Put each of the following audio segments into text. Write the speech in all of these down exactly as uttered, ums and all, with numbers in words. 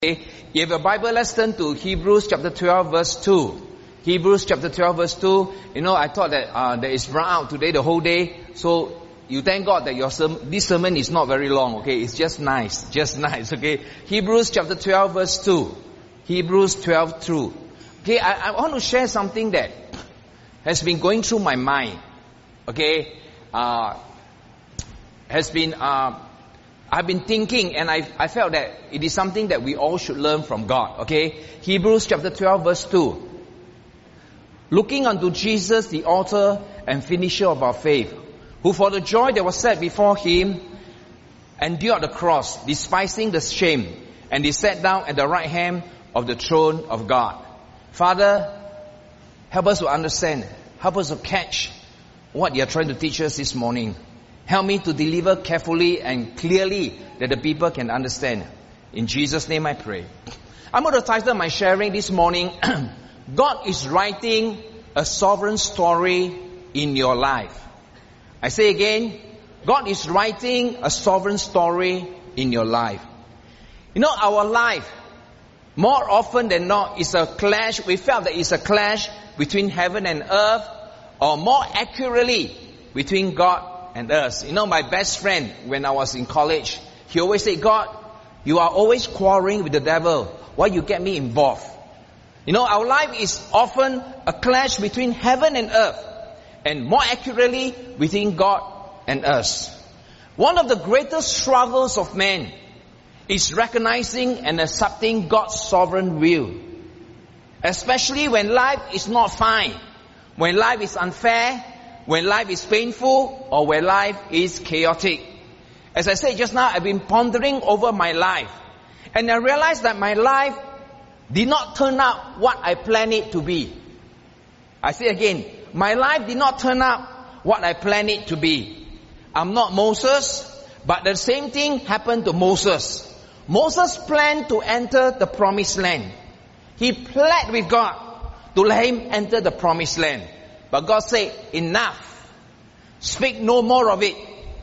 You have a Bible, let's turn to Hebrews chapter twelve verse two. Hebrews chapter twelve verse two. You know, I thought that uh, that is run out today the whole day. So you thank God that your sermon, this sermon is not very long, okay? It's just nice, just nice, okay? Hebrews chapter twelve verse two. Hebrews twelve two. Okay, I, I want to share something that has been going through my mind, okay? Uh, has been... Uh, I've been thinking and I, I felt that it is something that we all should learn from God, okay? Hebrews chapter twelve verse two. Looking unto Jesus, the author and finisher of our faith, who for the joy that was set before him endured the cross, despising the shame, and he sat down at the right hand of the throne of God. Father, help us to understand, help us to catch what you are trying to teach us this morning. Help me to deliver carefully and clearly that the people can understand. In Jesus' name I pray. I'm going to title my sharing this morning, God is writing a sovereign story in your life. I say again, God is writing a sovereign story in your life. You know, our life, more often than not, is a clash. We felt that it's a clash between heaven and earth, or more accurately, between God and us. You know, my best friend, when I was in college, he always said, God, you are always quarreling with the devil. Why you get me involved? You know, our life is often a clash between heaven and earth, and more accurately, between God and us. One of the greatest struggles of man is recognizing and accepting God's sovereign will. Especially when life is not fine, when life is unfair, when life is painful, or when life is chaotic. As I said just now, I've been pondering over my life. And I realized that my life did not turn out what I planned it to be. I say again, my life did not turn out what I planned it to be. I'm not Moses, but the same thing happened to Moses. Moses planned to enter the promised land. He pled with God to let him enter the promised land. But God said, enough. Speak no more of it.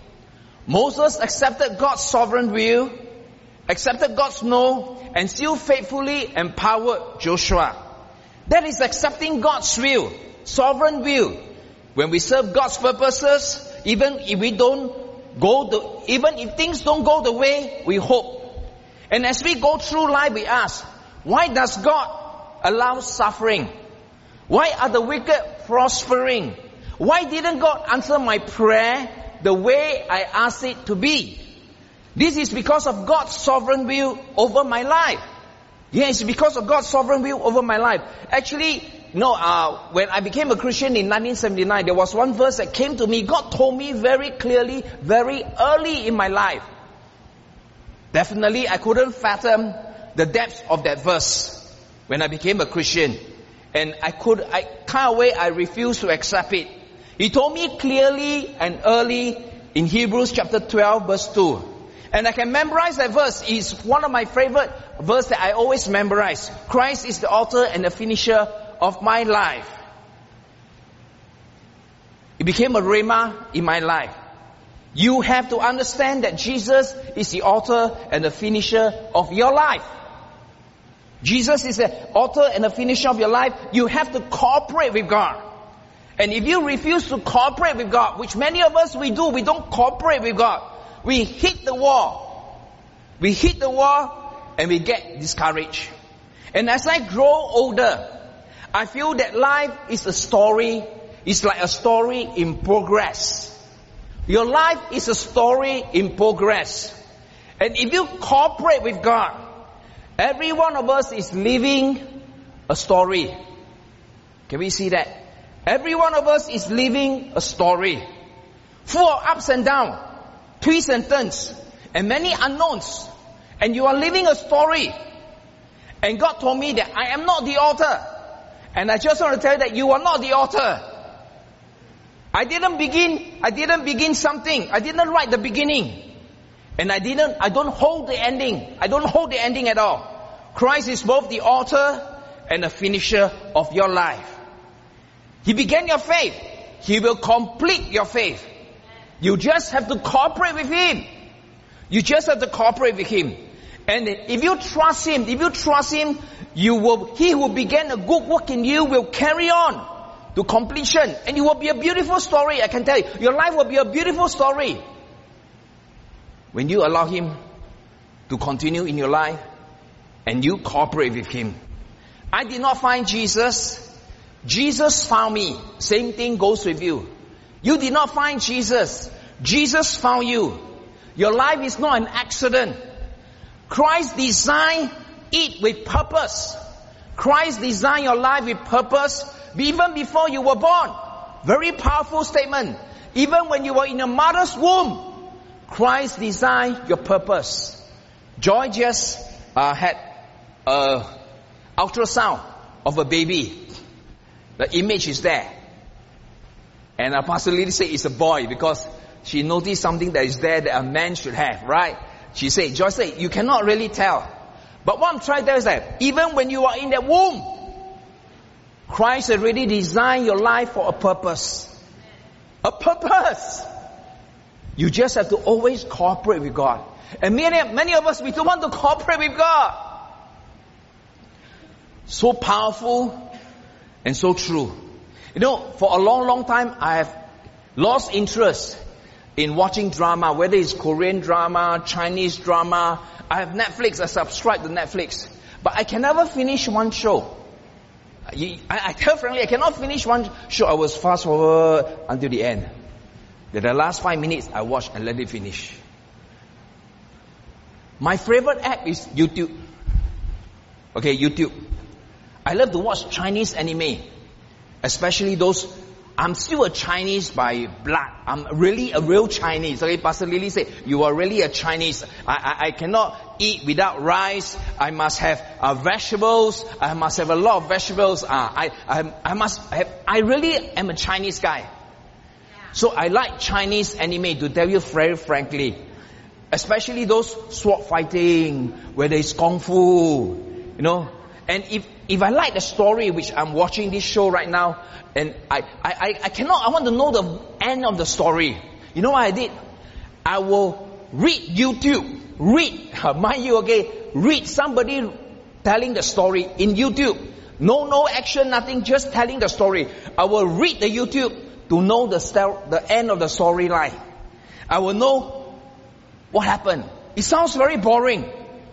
Moses accepted God's sovereign will, accepted God's no, and still faithfully empowered Joshua. That is accepting God's will, sovereign will. When we serve God's purposes, even if we don't go the, even if things don't go the way we hope. And as we go through life, we ask, why does God allow suffering? Why are the wicked prospering? Why didn't God answer my prayer the way I asked it to be? This is because of God's sovereign will over my life. Yes, because of God's sovereign will over my life. Actually, no, uh, when I became a Christian in nineteen seventy-nine, there was one verse that came to me. God told me very clearly, very early in my life. Definitely, I couldn't fathom the depths of that verse when I became a Christian. And I could, I kind of way, I refused to accept it. He told me clearly and early in Hebrews chapter twelve verse two. And I can memorize that verse. It's one of my favorite verses that I always memorize. Christ is the author and the finisher of my life. It became a rhema in my life. You have to understand that Jesus is the author and the finisher of your life. Jesus is the author and the finisher of your life. You have to cooperate with God. And if you refuse to cooperate with God, which many of us we do, we don't cooperate with God. We hit the wall. We hit the wall and we get discouraged. And as I grow older, I feel that life is a story. It's like a story in progress. Your life is a story in progress. And if you cooperate with God, every one of us is living a story. Can we see that? Every one of us is living a story. Full of ups and downs, twists and turns, and many unknowns. And you are living a story. And God told me that I am not the author. And I just want to tell you that you are not the author. I didn't begin, I didn't begin something. I didn't write the beginning. And I didn't, I don't hold the ending. I don't hold the ending at all. Christ is both the author and the finisher of your life. He began your faith. He will complete your faith. You just have to cooperate with Him. You just have to cooperate with Him. And if you trust Him, if you trust Him, you will, He who began a good work in you will carry on to completion. And it will be a beautiful story, I can tell you. Your life will be a beautiful story. When you allow Him to continue in your life and you cooperate with Him. I did not find Jesus. Jesus found me. Same thing goes with you. You did not find Jesus. Jesus found you. Your life is not an accident. Christ designed it with purpose. Christ designed your life with purpose even before you were born. Very powerful statement. Even when you were in your mother's womb, Christ designed your purpose. Joy just uh, had a ultrasound of a baby. The image is there. And uh, Pastor Lily said it's a boy because she noticed something that is there that a man should have, right? She said, Joy said, you cannot really tell. But what I'm trying to tell is that even when you are in that womb, Christ already designed your life for a purpose. A purpose. You just have to always cooperate with God. And many, many of us, we don't want to cooperate with God. So powerful and so true. You know, for a long, long time, I have lost interest in watching drama, whether it's Korean drama, Chinese drama. I have Netflix, I subscribe to Netflix. But I can never finish one show. I, I tell frankly, I cannot finish one show. I was fast forward until the end. Then the last five minutes, I watch and let it finish. My favorite app is YouTube. Okay, YouTube. I love to watch Chinese anime. Especially those, I'm still a Chinese by blood. I'm really a real Chinese. Okay, Pastor Lily said, you are really a Chinese. I, I, I cannot eat without rice. I must have uh, vegetables. I must have a lot of vegetables. Uh, I, I, I must have, I really am a Chinese guy. So I like Chinese anime, to tell you very frankly. Especially those sword fighting, where there is kung fu, you know. And if, if I like the story, which I'm watching this show right now, and I, I, I cannot, I want to know the end of the story. You know what I did? I will read YouTube, read, mind you, okay, read somebody telling the story in YouTube. No, no action, nothing, just telling the story. I will read the YouTube to know the, st- the end of the storyline. I will know what happened. It sounds very boring.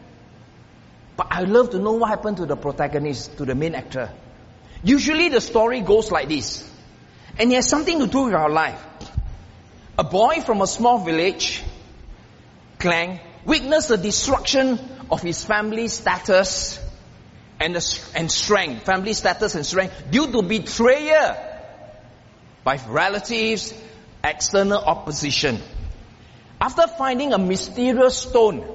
But I love to know what happened to the protagonist, to the main actor. Usually the story goes like this. And it has something to do with our life. A boy from a small village, Klang, witnessed the destruction of his family status and, the, and strength. Family status and strength due to betrayal by relatives, external opposition. After finding a mysterious stone,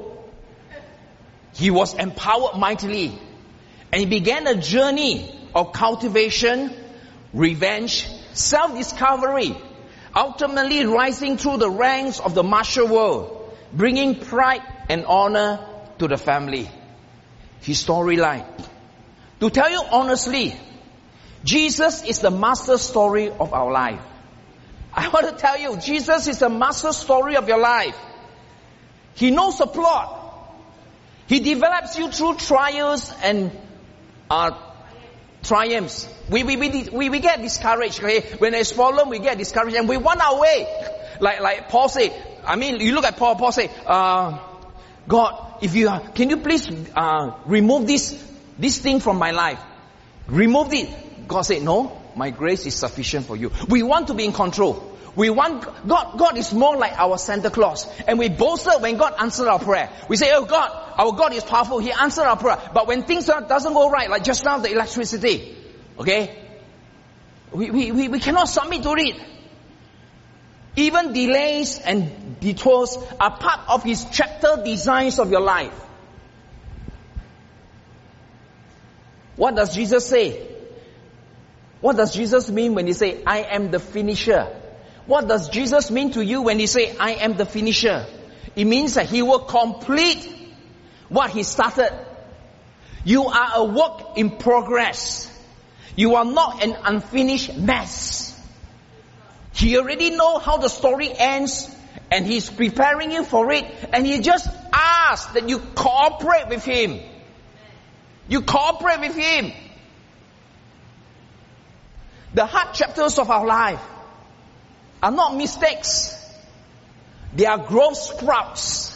he was empowered mightily, and he began a journey of cultivation, revenge, self-discovery, ultimately rising through the ranks of the martial world, bringing pride and honor to the family. His storyline. To tell you honestly, Jesus is the master story of our life. I want to tell you, Jesus is the master story of your life. He knows the plot. He develops you through trials and uh, triumphs. We, we, we, we, we get discouraged. Okay? When there's problem, we get discouraged and we want our way. Like, like Paul said, I mean, you look at Paul, Paul said, uh, God, if you, can you please uh, remove this, this thing from my life? Remove it. God said, no, my grace is sufficient for you. We want to be in control. We want, God, God is more like our Santa Claus. And we boasted when God answered our prayer. We say, oh God, our God is powerful. He answered our prayer. But when things doesn't go right, like just now the electricity, okay? We, we, we, we cannot submit to it. Even delays and detours are part of His chapter designs of your life. What does Jesus say? What does Jesus mean when He say, I am the finisher? What does Jesus mean to you when He say, I am the finisher? It means that He will complete what He started. You are a work in progress. You are not an unfinished mess. He already knows how the story ends and He's preparing you for it, and He just asks that you cooperate with Him. You cooperate with Him. The hard chapters of our life are not mistakes. They are growth sprouts.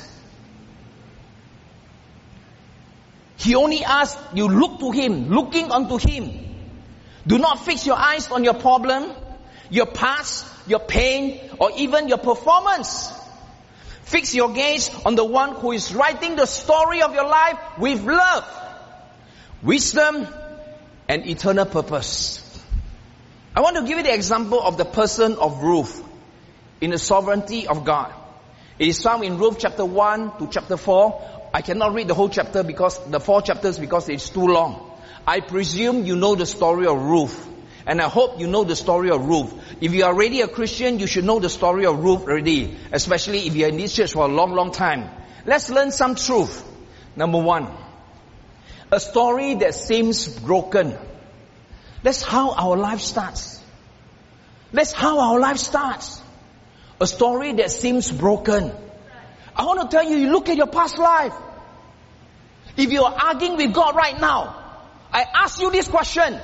He only asks you look to Him, looking unto Him. Do not fix your eyes on your problem, your past, your pain, or even your performance. Fix your gaze on the one who is writing the story of your life with love, wisdom, and eternal purpose. I want to give you the example of the person of Ruth in the sovereignty of God. It is found in Ruth chapter one to chapter four. I cannot read the whole chapter because the four chapters because it's too long. I presume you know the story of Ruth. And I hope you know the story of Ruth. If you are already a Christian, you should know the story of Ruth already. Especially if you are in this church for a long, long time. Let's learn some truth. Number one. A story that seems broken. That's how our life starts. That's how our life starts. A story that seems broken. I want to tell you, you look at your past life. If you are arguing with God right now, I ask you this question.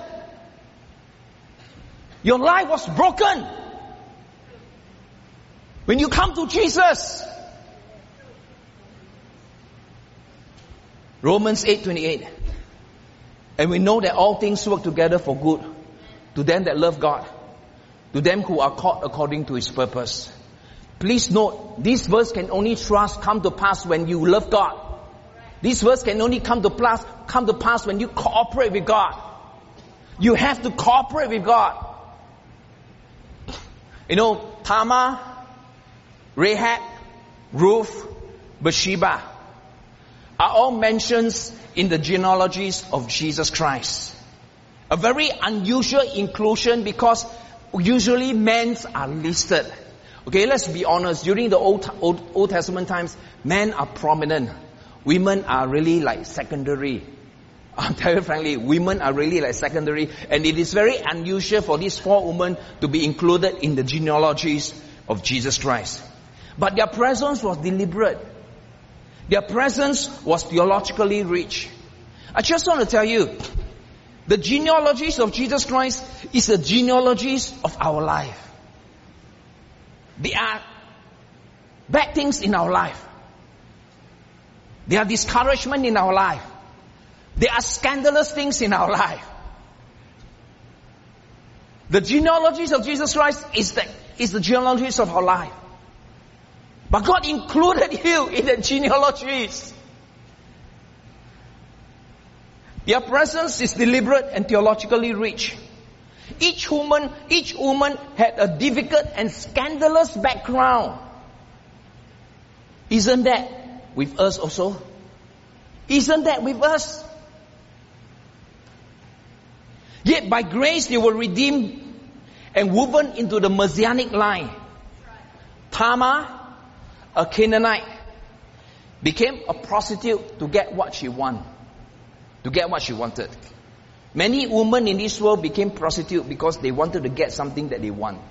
Your life was broken. When you come to Jesus. Romans eight twenty-eight. And we know that all things work together for good to them that love God, to them who are called according to His purpose. Please note, this verse can only trust come to pass when you love God. This verse can only come to pass, come to pass when you cooperate with God. You have to cooperate with God. You know, Tamar, Rahab, Ruth, Bathsheba are all mentions in the genealogies of Jesus Christ. A very unusual inclusion because usually men are listed. Okay, let's be honest. During the Old, Old, Old Testament times, men are prominent. Women are really like secondary. I'll tell you frankly, women are really like secondary. And it is very unusual for these four women to be included in the genealogies of Jesus Christ. But their presence was deliberate. Their presence was theologically rich. I just want to tell you, the genealogies of Jesus Christ is the genealogies of our life. There are bad things in our life. There are discouragement in our life. There are scandalous things in our life. The genealogies of Jesus Christ is the, is the genealogies of our life. But God included you in the genealogies. Their presence is deliberate and theologically rich. Each woman, each woman had a difficult and scandalous background. Isn't that with us also? Isn't that with us? Yet by grace they were redeemed and woven into the Messianic line. Tamar, a Canaanite, became a prostitute to get what she wanted. To get what she wanted. Many women in this world became prostitutes because they wanted to get something that they want.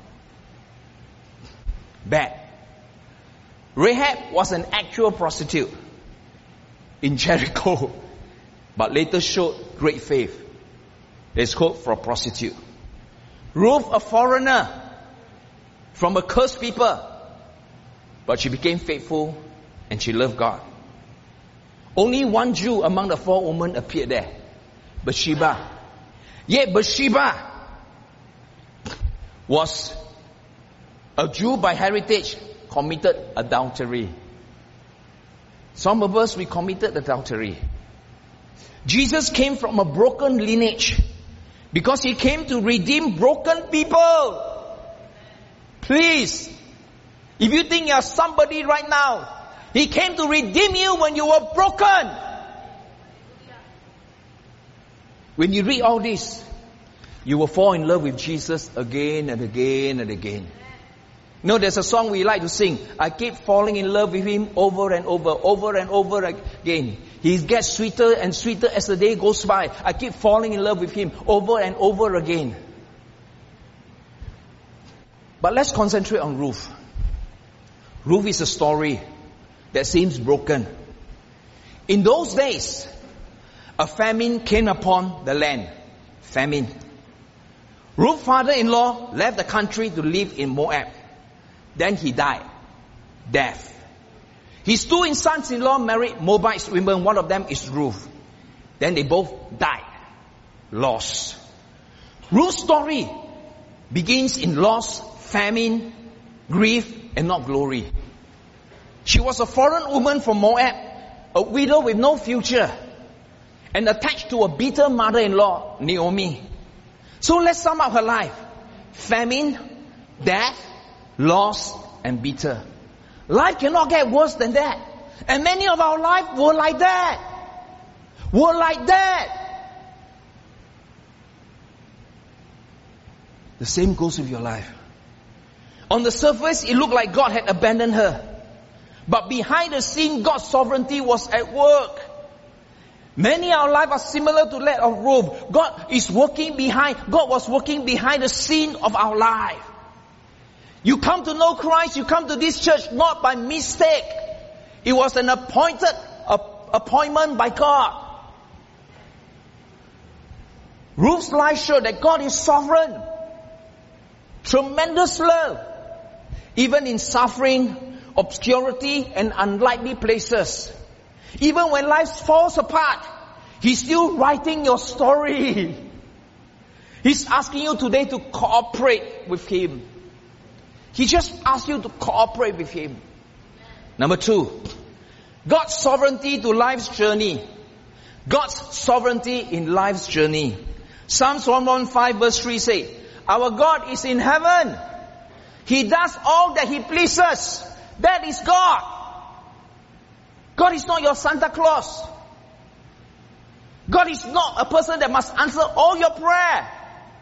Bad. Rahab was an actual prostitute in Jericho, but later showed great faith. There's hope for a prostitute. Ruth, a foreigner from a cursed people, but she became faithful and she loved God. Only one Jew among the four women appeared there, Bathsheba. Yet Bathsheba was a Jew by heritage, committed adultery. Some of us, we committed adultery. Jesus came from a broken lineage because He came to redeem broken people. Please, if you think you are somebody right now, He came to redeem you when you were broken. When you read all this, you will fall in love with Jesus again and again and again. You know, there's a song we like to sing. I keep falling in love with Him over and over, over and over again. He gets sweeter and sweeter as the day goes by. I keep falling in love with Him over and over again. But let's concentrate on Ruth. Ruth is a story that seems broken. In those days, a famine came upon the land. Famine. Ruth's father-in-law left the country to live in Moab. Then he died. Death. His two sons-in-law married Moabite women. One of them is Ruth. Then they both died. Loss. Ruth's story begins in loss, famine, grief, and not glory. She was a foreign woman from Moab, a widow with no future, and attached to a bitter mother-in-law, Naomi. So let's sum up her life. Famine, death, loss, and bitter. Life cannot get worse than that. And many of our lives were like that. Were like that. The same goes with your life. On the surface, it looked like God had abandoned her. But behind the scene, God's sovereignty was at work. Many of our lives are similar to that of Ruth. God is working behind, God was working behind the scene of our life. You come to know Christ, you come to this church not by mistake. It was an appointed a, appointment by God. Ruth's life showed that God is sovereign. Tremendous love. Even in suffering, obscurity, and unlikely places. Even when life falls apart, He's still writing your story. He's asking you today to cooperate with Him. He just asks you to cooperate with Him. Number two, God's sovereignty to life's journey. God's sovereignty in life's journey. Psalms one fifteen verse three says, our God is in heaven. He does all that He pleases. That is God. God is not your Santa Claus. God is not a person that must answer all your prayer.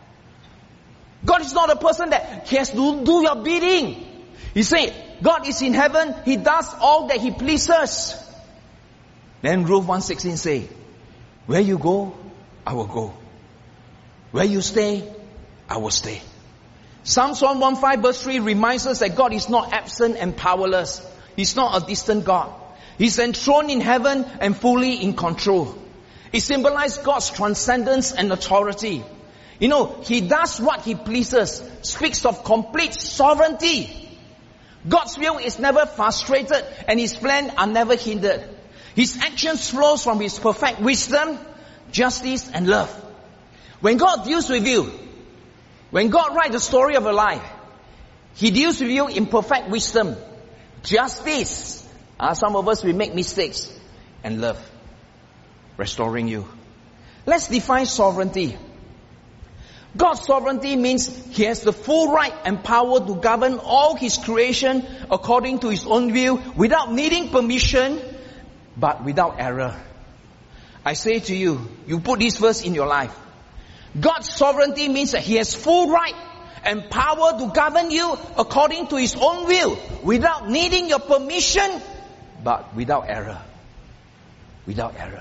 God is not a person that has to do your bidding. He said, God is in heaven. He does all that He pleases. Then Ruth one sixteen say, where you go, I will go. Where you stay, I will stay. Psalms one fifteen verse three reminds us that God is not absent and powerless. He's not a distant God. He's enthroned in heaven and fully in control. It symbolizes God's transcendence and authority. You know, He does what He pleases. Speaks of complete sovereignty. God's will is never frustrated and His plans are never hindered. His actions flows from His perfect wisdom, justice, and love. When God deals with you, when God writes the story of your life, He deals with you in perfect wisdom, justice. Uh, some of us, we make mistakes, and love, restoring you. Let's define sovereignty. God's sovereignty means He has the full right and power to govern all His creation according to His own will, without needing permission, but without error. I say to you, you put this verse in your life. God's sovereignty means that He has full right and power to govern you according to His own will, without needing your permission, but without error. Without error.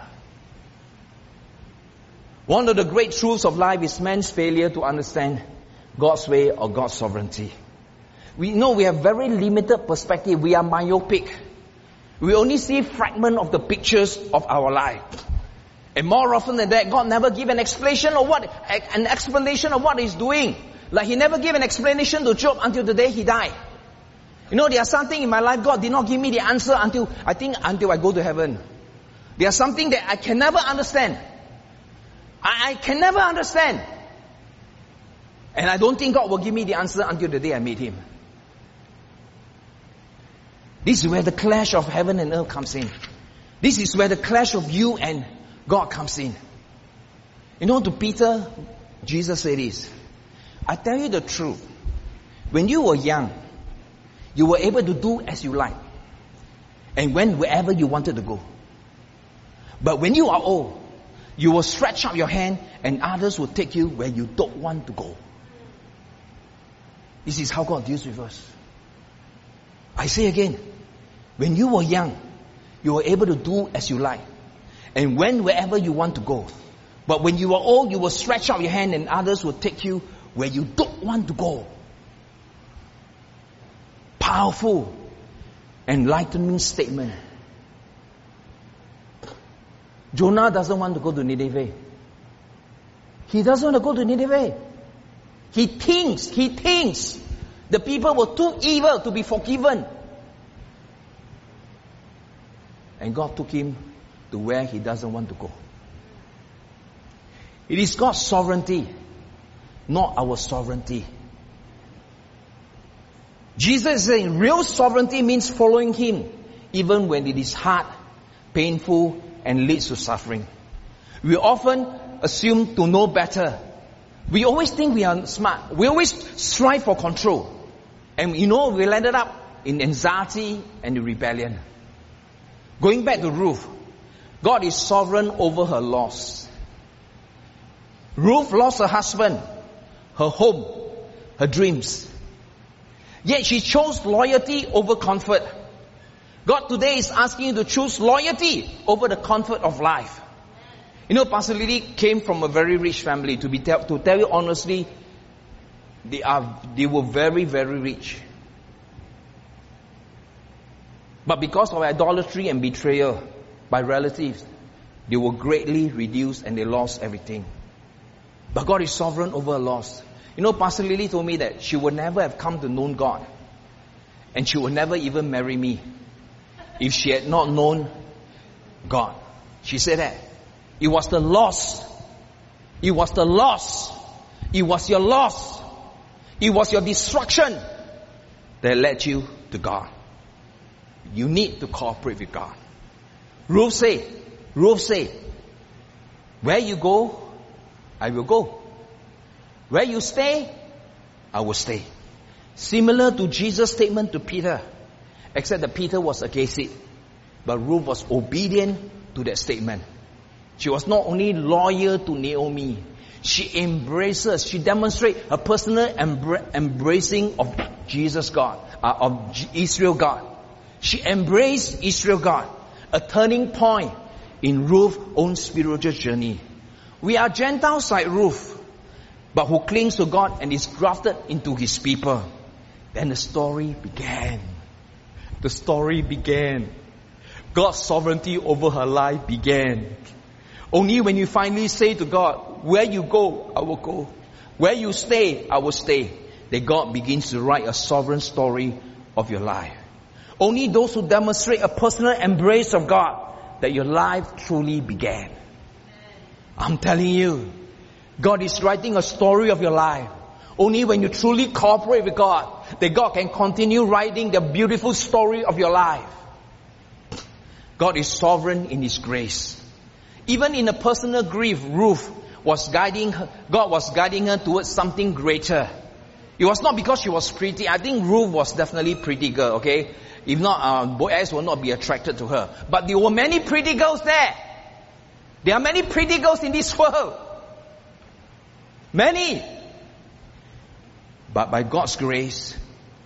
One of the great truths of life is man's failure to understand God's way or God's sovereignty. We know we have very limited perspective. We are myopic. We only see fragment of the pictures of our life. And more often than that, God never give an explanation of what, an explanation of what He's doing. Like He never gave an explanation to Job until the day he died. You know, there are something in my life, God did not give me the answer until, I think, until I go to heaven. There are something that I can never understand. I, I can never understand. And I don't think God will give me the answer until the day I meet Him. This is where the clash of heaven and earth comes in. This is where the clash of you and God comes in. You know, to Peter, Jesus said this, I tell you the truth. When you were young, you were able to do as you like. And went wherever you wanted to go. But when you are old, you will stretch out your hand and others will take you where you don't want to go. This is how God deals with us. I say again, when you were young, you were able to do as you like. And went wherever you want to go. But when you are old, you will stretch out your hand and others will take you where you don't want to go. Powerful. enlightening statement. Jonah doesn't want to go to Nineveh. He doesn't want to go to Nineveh. He thinks, he thinks the people were too evil to be forgiven. And God took him to where he doesn't want to go. It is God's sovereignty, not our sovereignty. Jesus is saying real sovereignty means following him even when it is hard, painful, and leads to suffering. We often assume to know better. We always think we are smart. We always strive for control. And you know, we landed up in anxiety and rebellion. Going back to Ruth, God is sovereign over her loss. Ruth lost her husband, her home, her dreams. Yet she chose loyalty over comfort. God today is asking you to choose loyalty over the comfort of life. You know, Pastor Lily came from a very rich family. To be tell, to tell you honestly, they are they were very, very rich. But because of idolatry and betrayal by relatives, they were greatly reduced and they lost everything. But God is sovereign over a loss. You know, Pastor Lily told me that she would never have come to know God. And she would never even marry me if she had not known God. She said that. It was the loss. It was the loss. It was your loss. It was your destruction that led you to God. You need to cooperate with God. Ruth said, Ruth said, where you go, I will go. Where you stay, I will stay. Similar to Jesus' statement to Peter, except that Peter was against it. But Ruth was obedient to that statement. She was not only loyal to Naomi, she embraces, she demonstrates a personal embra- embracing of Jesus God, uh, of Israel God. She embraced Israel God, a turning point in Ruth's own spiritual journey. We are Gentiles like Ruth, but who clings to God and is grafted into His people. Then the story began. The story began. God's sovereignty over her life began. Only when you finally say to God, where you go, I will go. Where you stay, I will stay. That God begins to write a sovereign story of your life. Only those who demonstrate a personal embrace of God, that your life truly began. I'm telling you, God is writing a story of your life. Only when you truly cooperate with God, that God can continue writing the beautiful story of your life. God is sovereign in His grace. Even in a personal grief, Ruth was guiding her, God was guiding her towards something greater. It was not because she was pretty. I think Ruth was definitely pretty girl, okay? If not, uh, Boaz will not be attracted to her. But there were many pretty girls there. There are many pretty girls in this world. Many. But by God's grace,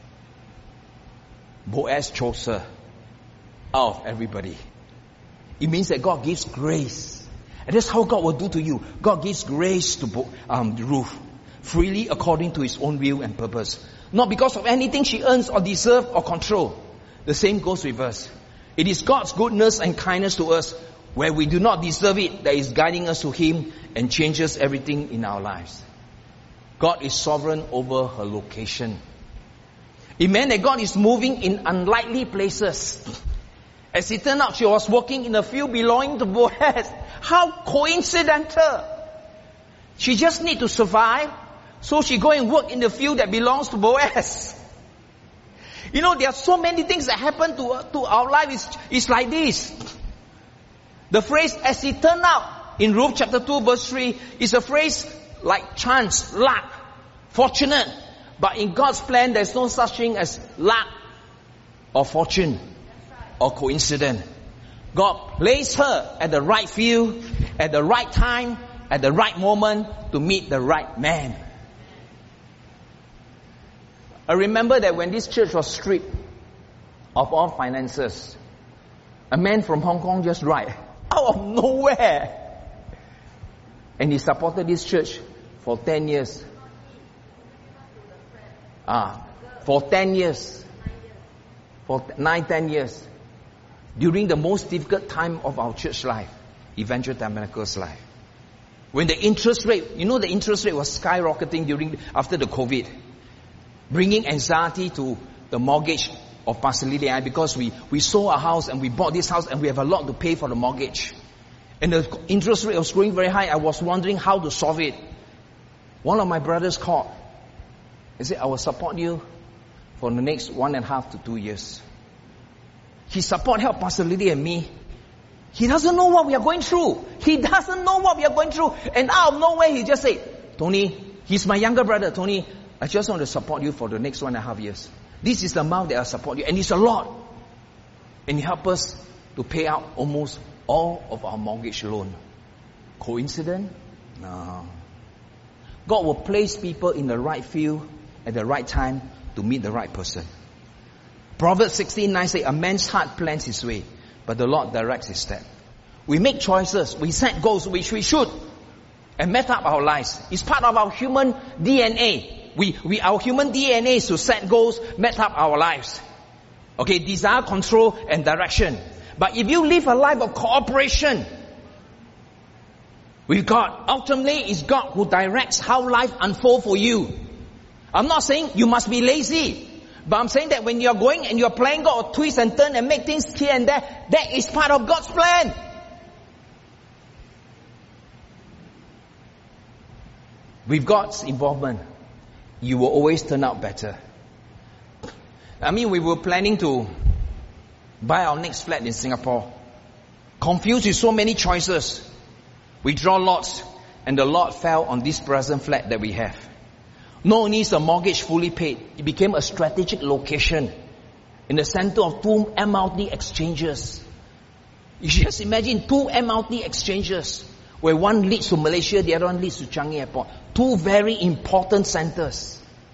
Boaz chose her out of everybody. It means that God gives grace. And that's how God will do to you. God gives grace to Bo- um, Ruth. Freely according to His own will and purpose. Not because of anything she earns or deserves or control. The same goes with us. It is God's goodness and kindness to us where we do not deserve it that is guiding us to Him and changes everything in our lives. God is sovereign over her location. It meant that God is moving in unlikely places. As it turned out, she was working in a field belonging to Boaz. How coincidental! She just need to survive, so she go and work in the field that belongs to Boaz. You know, there are so many things that happen to, to our life. It's, it's like this. The phrase, as it turned out, in Ruth chapter two verse three, is a phrase like chance, luck, fortunate. But in God's plan, there's no such thing as luck or fortune or coincidence. God placed her at the right field, at the right time, at the right moment to meet the right man. I remember that when this church was stripped of all finances, a man from Hong Kong just arrived out of nowhere. And he supported this church for ten years. Ah, for ten years. for nine, ten years. During the most difficult time of our church life, Evangel Tabernacle's life. When the interest rate, you know the interest rate was skyrocketing during, after the COVID. Bringing anxiety to the mortgage of Pastor Lily and I, because we, we sold our house and we bought this house and we have a lot to pay for the mortgage. And the interest rate was growing very high. I was wondering how to solve it. One of my brothers called. He said, I will support you for the next one and a half to two years. He support help Pastor Lily and me. He doesn't know what we are going through. He doesn't know what we are going through. And out of nowhere, he just said, Tony, he's my younger brother, Tony, I just want to support you for the next one and a half years. This is the amount that I support you. And it's a lot. And he helped us to pay out almost all of our mortgage loan. Coincidence? No. God will place people in the right field at the right time to meet the right person. Proverbs sixteen nine says, a man's heart plans his way, but the Lord directs his step. We make choices, we set goals, which we should, and map up our lives. It's part of our human D N A. We, we, our human D N A is to set goals, map up our lives. Okay, desire, control, and direction. But if you live a life of cooperation with God, ultimately it's God who directs how life unfolds for you. I'm not saying you must be lazy. But I'm saying that when you're going and you're playing God or twist and turn and make things here and there, that is part of God's plan. With God's involvement, you will always turn out better. I mean, we were planning to buy our next flat in Singapore. Confused with so many choices. We draw lots and the lot fell on this present flat that we have. Not only is the mortgage fully paid, it became a strategic location in the center of two M R T exchanges. You just imagine two M R T exchanges where one leads to Malaysia, the other one leads to Changi Airport. Two very important centers.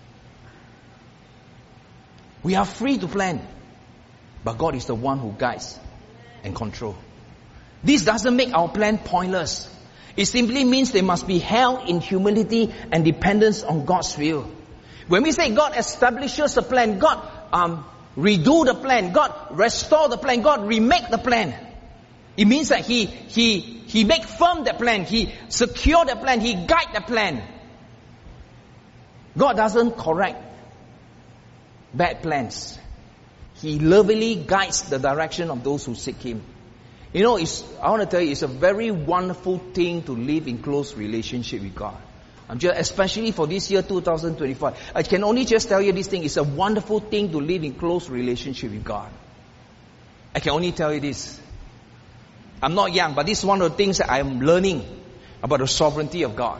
We are free to plan, but God is the one who guides and controls. This doesn't make our plan pointless. It simply means they must be held in humility and dependence on God's will. When we say God establishes a plan, God um, redo the plan, God restore the plan, God remake the plan. It means that He He He make firm the plan, He secure the plan, He guide the plan. God doesn't correct bad plans. He lovingly guides the direction of those who seek Him. You know, it's, I want to tell you, it's a very wonderful thing to live in close relationship with God. I'm just, especially for this year, two thousand twenty-five. I can only just tell you this thing. It's a wonderful thing to live in close relationship with God. I can only tell you this. I'm not young, but this is one of the things that I'm learning about the sovereignty of God.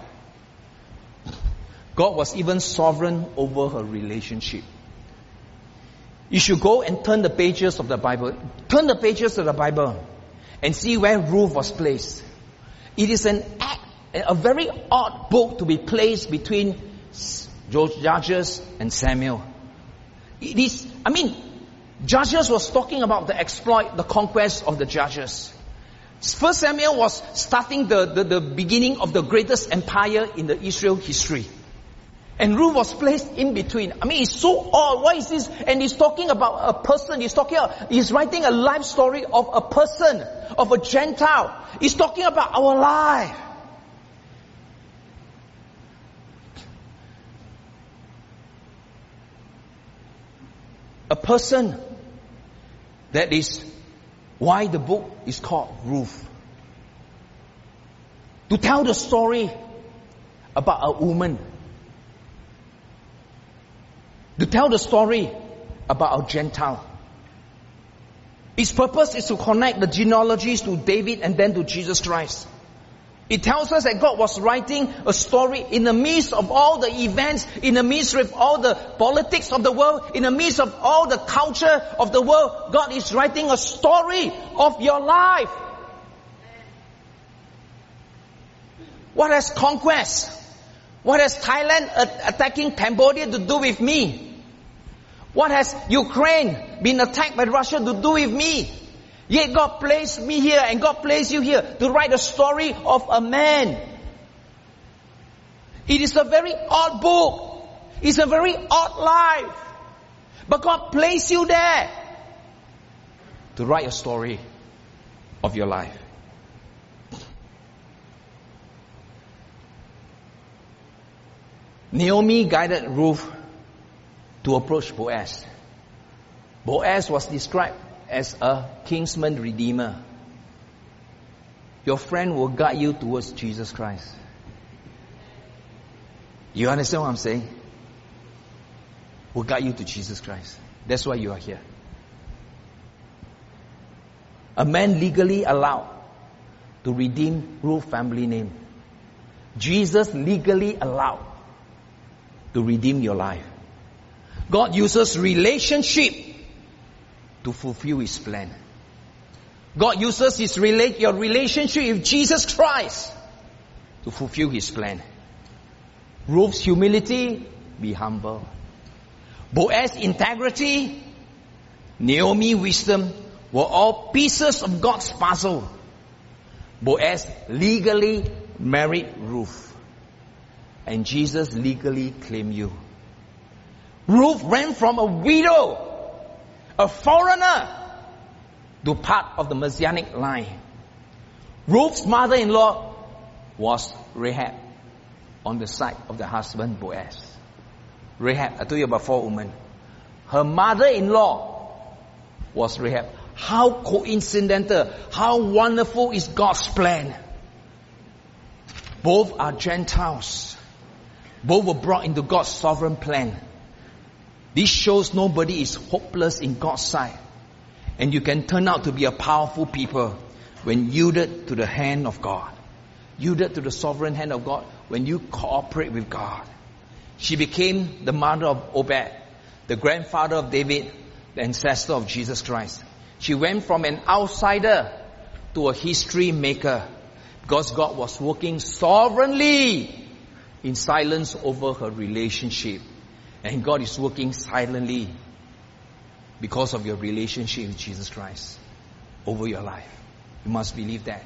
God was even sovereign over her relationship. You should go and turn the pages of the Bible. Turn the pages of the Bible. And see where Ruth was placed. It is an act, a very odd book to be placed between Judges and Samuel. It is, I mean, Judges was talking about the exploit, the conquest of the Judges. First Samuel was starting the, the, the beginning of the greatest empire in the Israel history. And Ruth was placed in between. I mean, it's so odd. Why is this? And he's talking about a person. He's talking, he's writing a life story of a person, of a Gentile. He's talking about our life. A person. That is why the book is called Ruth. To tell the story about a woman. To tell the story about a Gentile. Its purpose is to connect the genealogies to David and then to Jesus Christ. It tells us that God was writing a story in the midst of all the events, in the midst of all the politics of the world, in the midst of all the culture of the world. God is writing a story of your life. What has conquest? What has Thailand attacking Cambodia to do with me? What has Ukraine been attacked by Russia to do with me? Yet God placed me here and God placed you here to write a story of a man. It is a very odd book. It's a very odd life. But God placed you there. to write a story of your life. Naomi guided Ruth to approach Boaz. Boaz was described as a kinsman redeemer. Your friend will guide you towards Jesus Christ. You understand what I'm saying? Will guide you to Jesus Christ. That's why you are here. A man legally allowed to redeem Ruth's family name. Jesus legally allowed to redeem your life. God uses relationship to fulfill His plan. God uses his rela- your relationship with Jesus Christ to fulfill His plan. Ruth's humility, be humble. Boaz's integrity, Naomi's wisdom were all pieces of God's puzzle. Boaz legally married Ruth, and Jesus legally claimed you. Ruth ran from a widow, a foreigner, to part of the Messianic line. Ruth's mother-in-law was Rahab, on the side of the husband Boaz. Rahab, I told you about four women. Her mother-in-law was Rahab. How coincidental, how wonderful is God's plan. Both are Gentiles. Both were brought into God's sovereign plan. This shows nobody is hopeless in God's sight. And you can turn out to be a powerful people when yielded to the hand of God. Yielded to the sovereign hand of God when you cooperate with God. She became the mother of Obed, the grandfather of David, the ancestor of Jesus Christ. She went from an outsider to a history maker because God was working sovereignly in silence over her relationship. And God is working silently because of your relationship with Jesus Christ over your life. You must believe that.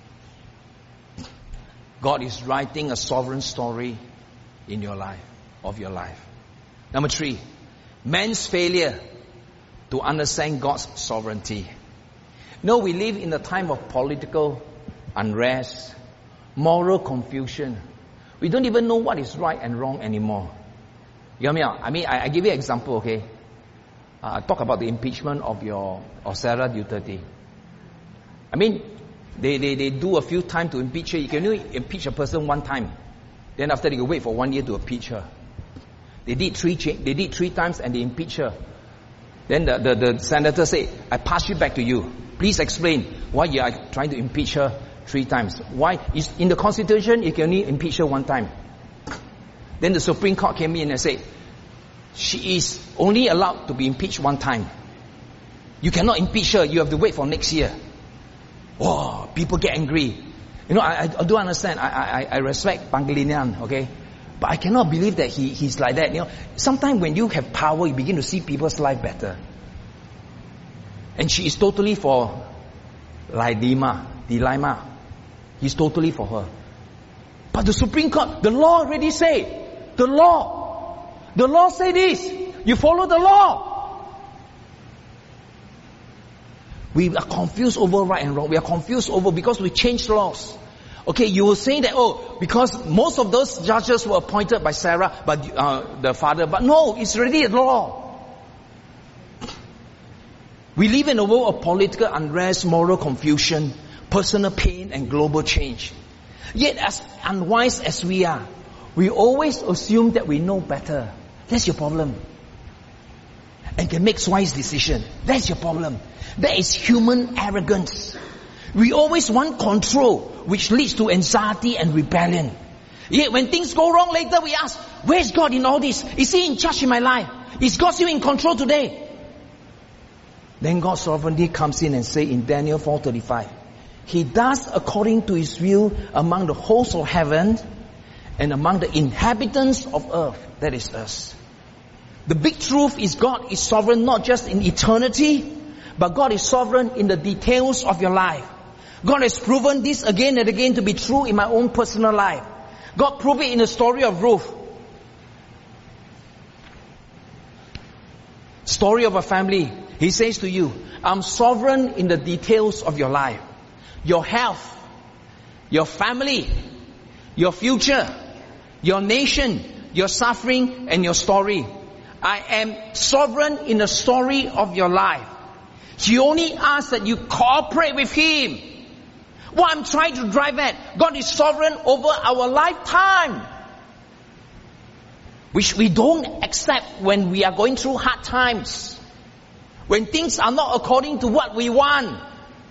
God is writing a sovereign story in your life, of your life. Number three, man's failure to understand God's sovereignty. No, we live in a time of political unrest, moral confusion. We don't even know what is right and wrong anymore. You know what I mean? I mean, I, I give you an example, okay? Uh, talk about the impeachment of your of Sarah Duterte. I mean, they, they, they do a few times to impeach her. You can only impeach a person one time. Then after they can wait for one year to impeach her. They did three cha- they did three times and they impeached her. Then the, the, the senator said, I pass it back to you. Please explain why you are trying to impeach her three times. Why? Is in the Constitution you can only impeach her one time. Then the Supreme Court came in and said, she is only allowed to be impeached one time. You cannot impeach her. You have to wait for next year. Oh, people get angry. You know, I, I do understand. I, I, I respect Pangilinan, okay? But I cannot believe that he, he's like that. You know, sometimes when you have power, you begin to see people's life better. And she is totally for Lima, Dilima. He's totally for her. But the Supreme Court, the law already say, the law, the law say this. You follow the law. We are confused over right and wrong. We are confused over because we changed laws. Okay, you will say that, oh, because most of those judges were appointed by Sarah, but uh, the father, but no, it's already a law. We live in a world of political unrest, moral confusion, personal pain, and global change. Yet, as unwise as we are, we always assume that we know better. That's your problem. And can make wise decisions. That's your problem. That is human arrogance. We always want control, which leads to anxiety and rebellion. Yet when things go wrong later, we ask, where's God in all this? Is He in charge in my life? Is God still in control today? Then God's sovereignty comes in and says in Daniel four thirty-five, He does according to His will among the hosts of heaven and among the inhabitants of earth. That is us. The big truth is God is sovereign not just in eternity, but God is sovereign in the details of your life. God has proven this again and again to be true in my own personal life. God proved it in the story of Ruth. Story of a family. He says to you, I'm sovereign in the details of your life, your health, your family, your future, your nation, your suffering, and your story. I am sovereign in the story of your life. He only asks that you cooperate with Him. What I'm trying to drive at, God is sovereign over our lifetime, which we don't accept when we are going through hard times, when things are not according to what we want.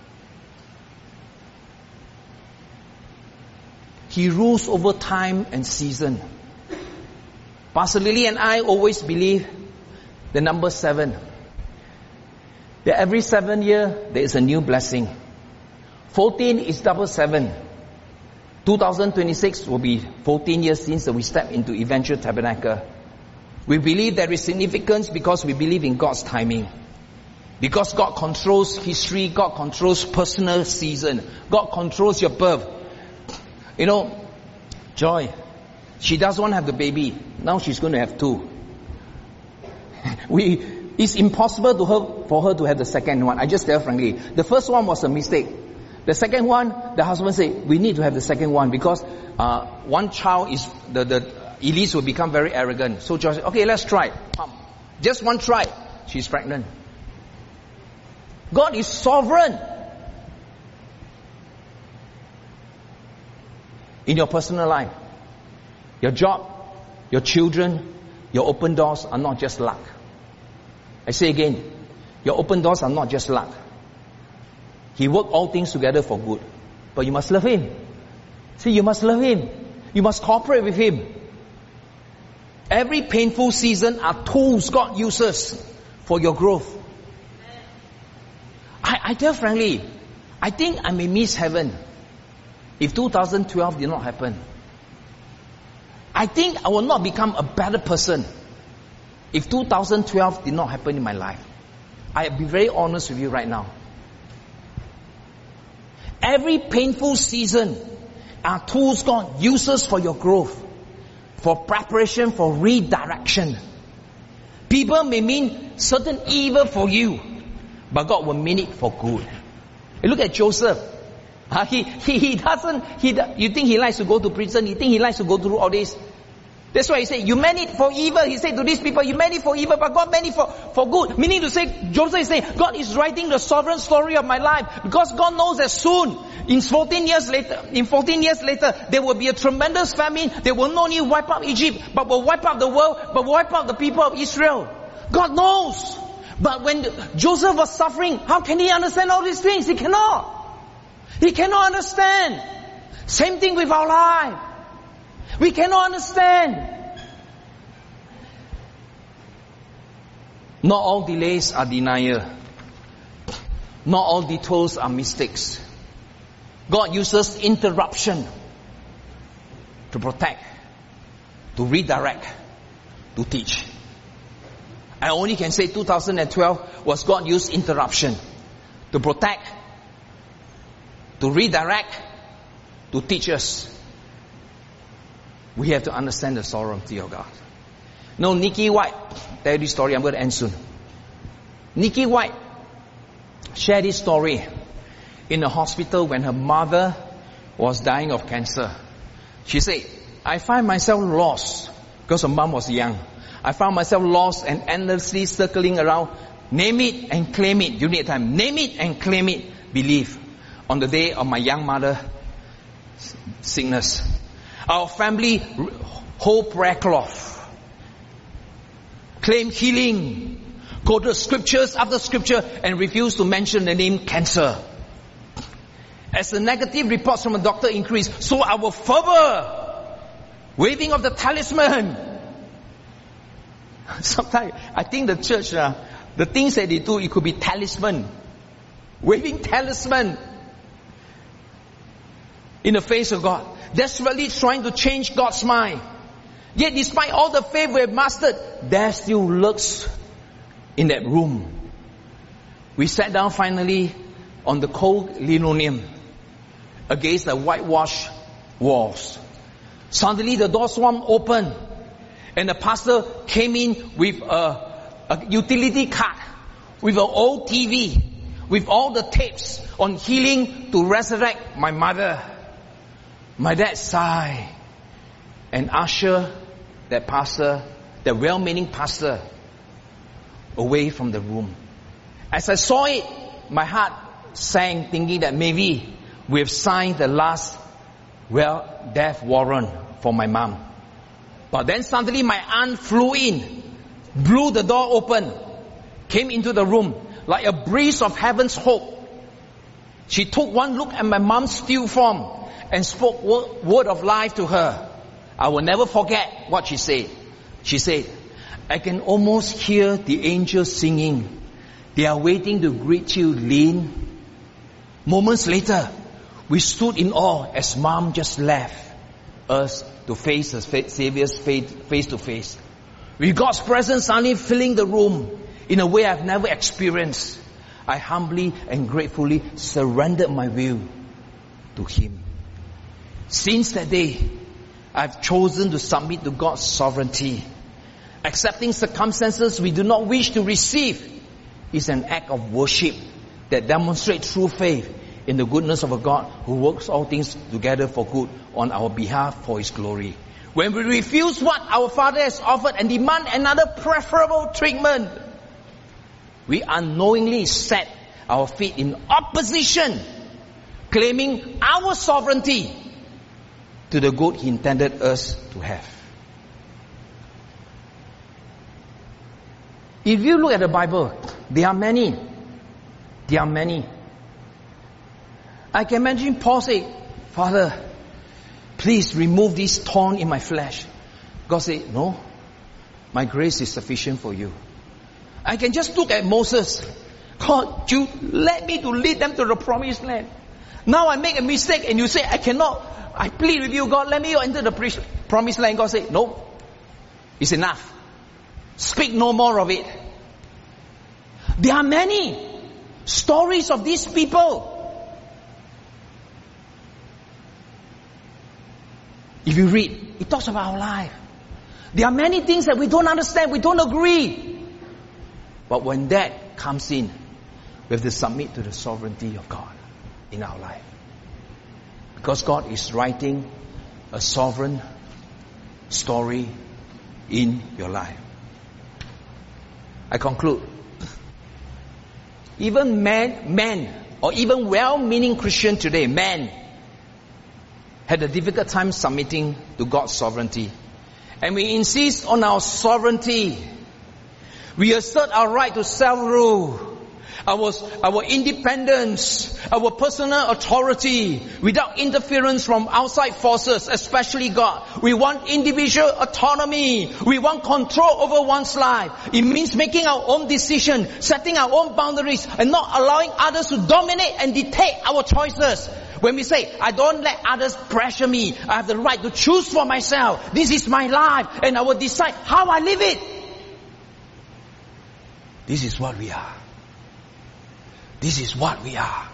He rules over time and season. Pastor Lily and I always believe the number seven. That every seven year there is a new blessing. fourteen is double seven. twenty twenty-six will be fourteen years since we stepped into Evangel Tabernacle. We believe there is significance because we believe in God's timing. Because God controls history, God controls personal season, God controls your birth. You know, Joy, she doesn't want to have the baby. Now she's going to have two. We, it's impossible to her, for her to have the second one. I just tell frankly. The first one was a mistake. The second one, the husband said, we need to have the second one because uh, one child is, the, the Elise will become very arrogant. So Joy said, okay, let's try. Just one try. She's pregnant. God is sovereign. In your personal life, your job, your children, your open doors are not just luck. I say again, your open doors are not just luck. He worked all things together for good. But you must love Him. See, you must love Him. You must cooperate with Him. Every painful season are tools God uses for your growth. I, I tell frankly, I think I may miss heaven if two thousand twelve did not happen. I think I will not become a better person if two thousand twelve did not happen in my life. I'll be very honest with you right now. Every painful season are tools God uses for your growth, for preparation, for redirection. People may mean certain evil for you, but God will mean it for good. You look at Joseph. Uh, he, he, he doesn't, he, you think he likes to go to prison? You think he likes to go through all this? That's why he said, you meant it for evil. He said to these people, you meant it for evil, but God meant it for, for good. Meaning to say, Joseph is saying, God is writing the sovereign story of my life. Because God knows that soon, in fourteen years later, in fourteen years later, there will be a tremendous famine. They will not only wipe out Egypt, but will wipe out the world, but will wipe out the people of Israel. God knows. But when Joseph was suffering, how can he understand all these things? He cannot. He cannot understand. Same thing with our life. We cannot understand. Not all delays are denial. Not all detours are mistakes. God uses interruption to protect, to redirect, to teach. I only can say two thousand twelve was God used interruption to protect, to redirect, to teach us. We have to understand the sovereignty of God. No, Nikki White, tell you this story, I'm going to end soon. Nikki White shared this story in a hospital when her mother was dying of cancer. She said, I find myself lost, because her mom was young. I found myself lost and endlessly circling around. Name it and claim it. You need time. Name it and claim it. Believe. On the day of my young mother's sickness, our family hold prayer cloth, claim healing, quoted scriptures after scripture, and refuse to mention the name cancer. As the negative reports from the doctor increased, so our fervor, waving of the talisman. Sometimes I think the church, uh, the things that they do, it could be talisman, waving talisman in the face of God, desperately trying to change God's mind. Yet despite all the faith we have mastered, there still lurks in that room. We sat down finally on the cold linoleum against the whitewashed walls. Suddenly the door swung open and the pastor came in with a, a utility cart with an old T V, with all the tapes on healing to resurrect my mother. My dad sighed and ushered that pastor, that well-meaning pastor, away from the room. As I saw it, my heart sank, thinking that maybe we have signed the last, well, death warrant for my mom. But then suddenly my aunt flew in, blew the door open, came into the room like a breeze of heaven's hope. She took one look at my mom's still form and spoke word, word of life to her. I will never forget what she said. She said, I can almost hear the angels singing. They are waiting to greet you, Lynn. Moments later, we stood in awe as Mom just left us to face the Savior's face to face. With God's presence suddenly filling the room in a way I've never experienced, I humbly and gratefully surrendered my will to Him. Since that day, I've chosen to submit to God's sovereignty. Accepting circumstances we do not wish to receive is an act of worship that demonstrates true faith in the goodness of a God who works all things together for good on our behalf for His glory. When we refuse what our Father has offered and demand another preferable treatment, we unknowingly set our feet in opposition, claiming our sovereignty to the good He intended us to have. If you look at the Bible, there are many. There are many. I can imagine Paul say, Father, please remove this thorn in my flesh. God said, no, my grace is sufficient for you. I can just look at Moses. God, you let me to lead them to the promised land. Now I make a mistake and you say, I cannot. I plead with you, God, let me enter the promised land. God said, no, it's enough. Speak no more of it. There are many stories of these people. If you read, it talks about our life. There are many things that we don't understand, we don't agree. But when that comes in, we have to submit to the sovereignty of God in our life. Because God is writing a sovereign story in your life. I conclude. Even men, men, or even well-meaning Christians today, men, had a difficult time submitting to God's sovereignty. And we insist on our sovereignty. We assert our right to self-rule, our, our independence, our personal authority, without interference from outside forces, especially God. We want individual autonomy. We want control over one's life. It means making our own decision, setting our own boundaries, and not allowing others to dominate and dictate our choices. When we say, I don't let others pressure me, I have the right to choose for myself. This is my life, and I will decide how I live it. This is what we are. This is what we are.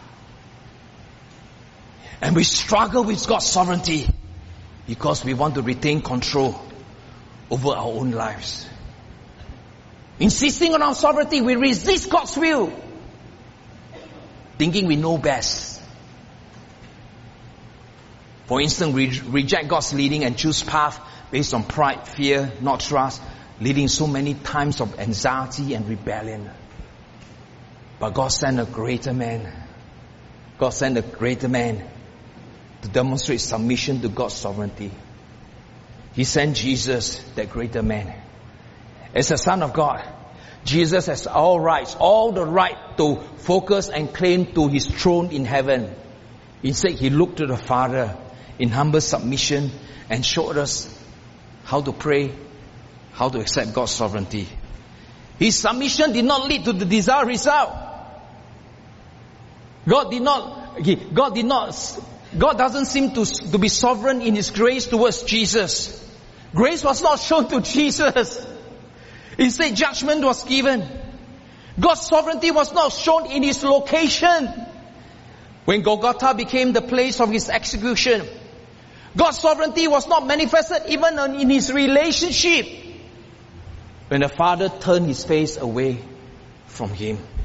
And we struggle with God's sovereignty because we want to retain control over our own lives. Insisting on our sovereignty, we resist God's will, thinking we know best. For instance, we reject God's leading and choose path based on pride, fear, not trust, leading so many times of anxiety and rebellion. But God sent a greater man. God sent a greater man to demonstrate submission to God's sovereignty. He sent Jesus, that greater man. As the Son of God, Jesus has all rights, all the right to focus and claim to His throne in heaven. Instead, He looked to the Father in humble submission and showed us how to pray, how to accept God's sovereignty. His submission did not lead to the desired result. God did not, God did not, God doesn't seem to, to be sovereign in His grace towards Jesus. Grace was not shown to Jesus. Instead, judgment was given. God's sovereignty was not shown in His location. When Golgotha became the place of His execution, God's sovereignty was not manifested even in His relationship when the Father turned His face away from Him.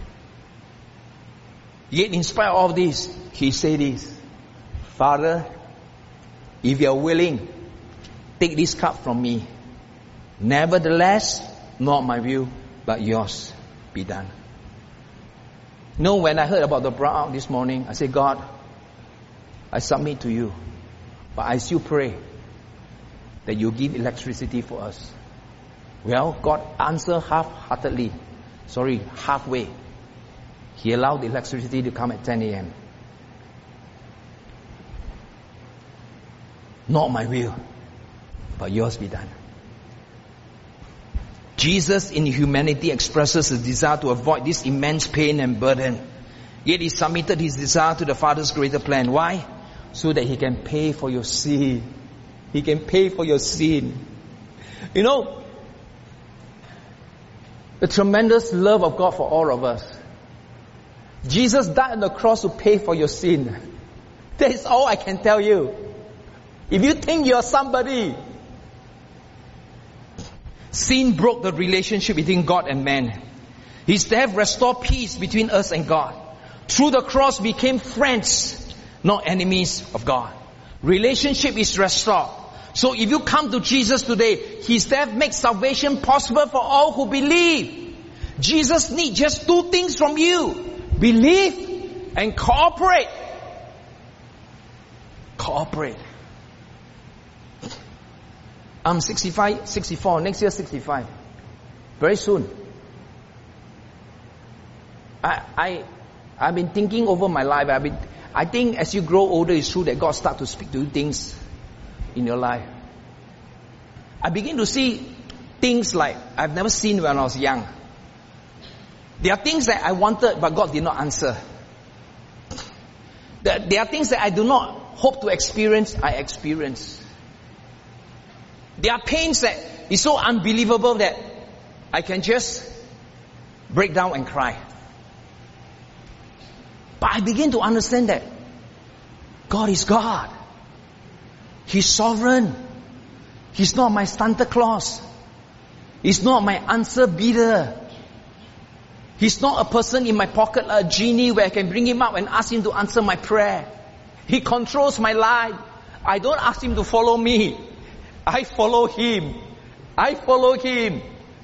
Yet in spite of all this, he said this, Father, if you are willing, take this cup from me. Nevertheless, not my will, but yours be done. You know, when I heard about the brownout this morning, I said, God, I submit to you. But I still pray that you give electricity for us. Well, God answered half-heartedly. Sorry, halfway. He allowed the electricity to come at ten a.m. Not my will, but yours be done. Jesus in humanity expresses a desire to avoid this immense pain and burden. Yet he submitted his desire to the Father's greater plan. Why? So that he can pay for your sin. He can pay for your sin. You know, the tremendous love of God for all of us. Jesus died on the cross to pay for your sin. That is all I can tell you. If you think you're somebody, sin broke the relationship between God and man. His death restored peace between us and God. Through the cross we became friends, not enemies of God. Relationship is restored. So if you come to Jesus today, His death makes salvation possible for all who believe. Jesus needs just two things from you. Believe and cooperate. Cooperate. I'm sixty-five, sixty-four, next year sixty-five. Very soon. I, I, I've been thinking over my life. I've been, I think as you grow older, it's true that God starts to speak to you things in your life. I begin to see things like I've never seen when I was young. There are things that I wanted, but God did not answer. There are things that I do not hope to experience, I experience. There are pains that is so unbelievable that I can just break down and cry. But I begin to understand that God is God. He's sovereign. He's not my Santa Claus. He's not my answer beater. He's not a person in my pocket, a genie where I can bring him up and ask him to answer my prayer. He controls my life. I don't ask him to follow me. I follow him. I follow him.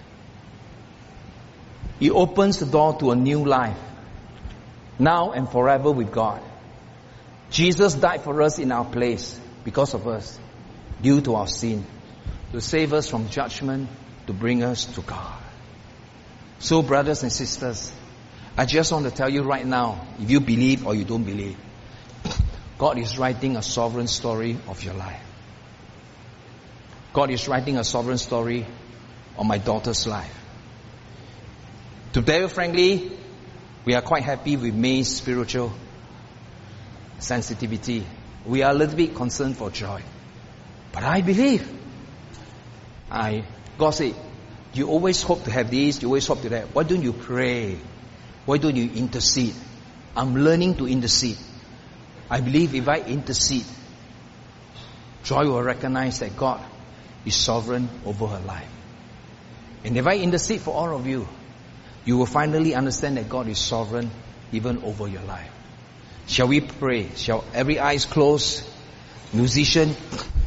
He opens the door to a new life. Now and forever with God. Jesus died for us in our place because of us, due to our sin, to save us from judgment, to bring us to God. So brothers and sisters, I just want to tell you right now, if you believe or you don't believe, God is writing a sovereign story of your life. God is writing a sovereign story on my daughter's life. To tell you frankly, we are quite happy with May's spiritual sensitivity. We are a little bit concerned for Joy. But I believe. I, God said, you always hope to have this, you always hope to that. Why don't you pray? Why don't you intercede? I'm learning to intercede. I believe if I intercede, Joy will recognize that God is sovereign over her life. And if I intercede for all of you, you will finally understand that God is sovereign even over your life. Shall we pray? Shall every eyes closed? Musician,